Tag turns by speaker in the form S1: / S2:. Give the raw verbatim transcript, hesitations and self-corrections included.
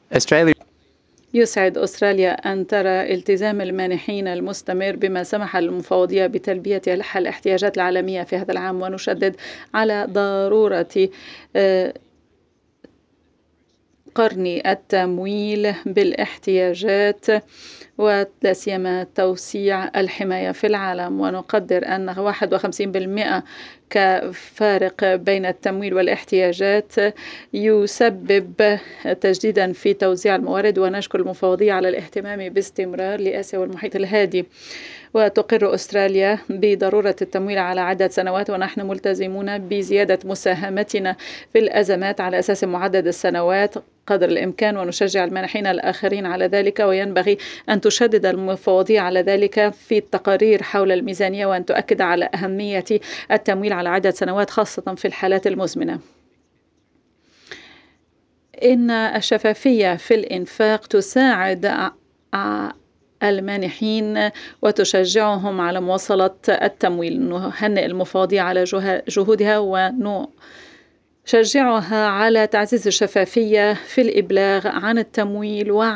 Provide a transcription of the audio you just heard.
S1: Australia
S2: يسعد أستراليا أن ترى التزام المانحين المستمر بما سمح للمفوضية بتلبية ألح الاحتياجات العالمية في هذا العام، ونشدد على ضرورة آه، قرن التمويل بالاحتياجات ولا سيما توسيع الحماية في العالم. ونقدر أن واحد وخمسين بالمئة كفارق بين التمويل والاحتياجات يسبب تجديدا في توزيع الموارد، ونشكر المفوضية على الاهتمام باستمرار لآسيا والمحيط الهادي. وتقر أستراليا بضرورة التمويل على عدة سنوات، ونحن ملتزمون بزيادة مساهمتنا في الأزمات على أساس معدد السنوات قدر الإمكان، ونشجع المانحين الآخرين على ذلك. وينبغي أن تشدد المفوضية على ذلك في التقارير حول الميزانية، وأن تؤكد على أهمية التمويل على عدة سنوات خاصة في الحالات المزمنة. إن الشفافية في الإنفاق تساعد المانحين وتشجعهم على مواصلة التمويل. نهنئ المفوضية على جهودها ونشجعها على تعزيز الشفافية في الإبلاغ عن التمويل وعن